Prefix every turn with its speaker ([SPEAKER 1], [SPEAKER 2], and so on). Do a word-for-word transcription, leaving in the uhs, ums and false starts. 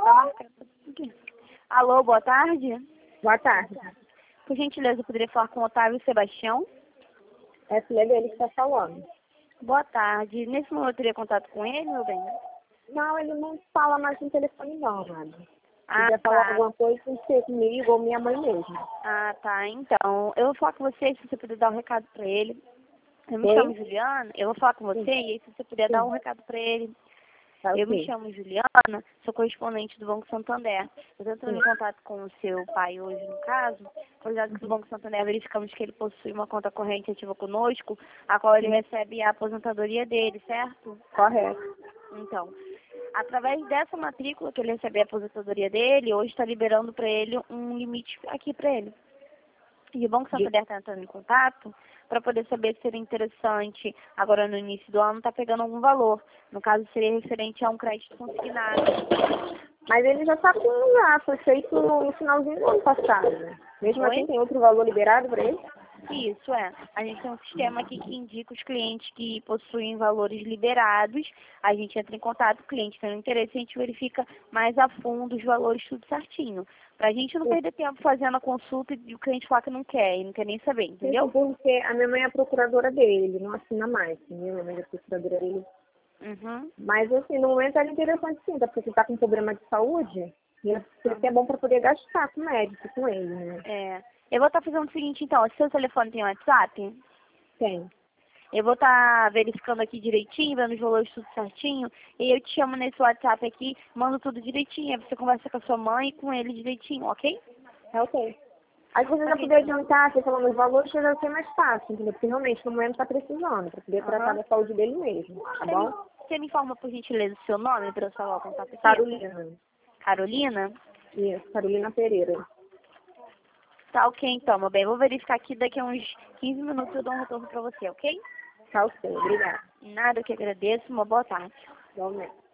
[SPEAKER 1] tá marcado aqui. Alô, boa tarde.
[SPEAKER 2] Boa tarde.
[SPEAKER 1] Por gentileza, eu poderia falar com o Otávio Sebastião?
[SPEAKER 2] É a filha dele que está falando.
[SPEAKER 1] Boa tarde. Nesse momento eu teria contato com ele, meu bem?
[SPEAKER 2] Não, ele não fala mais no telefone não, nada. Se
[SPEAKER 1] Ah,
[SPEAKER 2] quiser
[SPEAKER 1] tá.
[SPEAKER 2] falar alguma coisa, tem que ser comigo ou minha mãe mesmo.
[SPEAKER 1] Ah, tá. Então, eu vou falar com você, se você puder dar um recado pra ele. Eu me
[SPEAKER 2] Oi?
[SPEAKER 1] chamo Juliana, eu vou falar com você
[SPEAKER 2] Sim.
[SPEAKER 1] e aí se você puder
[SPEAKER 2] Sim.
[SPEAKER 1] dar um recado pra ele.
[SPEAKER 2] Tá,
[SPEAKER 1] Eu me
[SPEAKER 2] ok.
[SPEAKER 1] chamo Juliana, sou correspondente do Banco Santander. Eu estou entrando
[SPEAKER 2] Sim.
[SPEAKER 1] em contato com o seu pai hoje, no caso, pois é que do Banco Santander verificamos que ele possui uma conta corrente ativa conosco, a qual ele recebe a aposentadoria dele, certo?
[SPEAKER 2] Correto.
[SPEAKER 1] Então, através dessa matrícula que ele recebe a aposentadoria dele, hoje está liberando para ele um limite aqui para ele. E o Banco Santander está entrando em contato para poder saber se seria interessante, agora no início do ano, está pegando algum valor. No caso, seria referente a um crédito consignado.
[SPEAKER 2] Mas ele já está com já, foi feito no finalzinho do ano passado. Mesmo
[SPEAKER 1] Oi?
[SPEAKER 2] assim, tem outro valor liberado para ele?
[SPEAKER 1] Isso, é. A gente tem um sistema aqui que indica os clientes que possuem valores liberados. A gente entra em contato com o cliente tendo interesse, a gente verifica mais a fundo os valores, tudo certinho. Pra gente não perder tempo fazendo a consulta e o cliente falar que não quer e não quer nem saber, entendeu?
[SPEAKER 2] Isso porque a minha mãe é a procuradora dele, ele não assina mais, entendeu? A minha mãe é a procuradora dele.
[SPEAKER 1] Uhum.
[SPEAKER 2] Mas assim, no momento era interessante sim, tá? Porque ele tá com problema de saúde, e isso é bom para poder gastar com o médico, com ele, né?
[SPEAKER 1] É. Eu vou estar fazendo o seguinte, então. O seu telefone tem WhatsApp?
[SPEAKER 2] Tem.
[SPEAKER 1] Eu vou estar verificando aqui direitinho, vendo os valores tudo certinho. E eu te chamo nesse WhatsApp aqui, mando tudo direitinho. Aí você conversa com a sua mãe e com ele direitinho, ok?
[SPEAKER 2] É ok. Aí se você já
[SPEAKER 1] Ok,
[SPEAKER 2] puder
[SPEAKER 1] então.
[SPEAKER 2] adiantar, você falando os valores, já vai ser mais fácil, entendeu? Porque realmente no momento tá precisando, para poder tratar
[SPEAKER 1] Aham.
[SPEAKER 2] da saúde dele mesmo, tá
[SPEAKER 1] Você me,
[SPEAKER 2] bom?
[SPEAKER 1] você me informa, por gentileza, o seu nome para eu salvar o contato aqui?
[SPEAKER 2] Carolina.
[SPEAKER 1] Carolina?
[SPEAKER 2] Isso, Carolina Pereira.
[SPEAKER 1] Tá ok, então, meu bem. Eu vou verificar aqui, daqui a uns quinze minutos eu dou um retorno para você, ok?
[SPEAKER 2] Tá ok, obrigada.
[SPEAKER 1] Nada, eu que agradeço. Uma boa tarde.
[SPEAKER 2] Igualmente.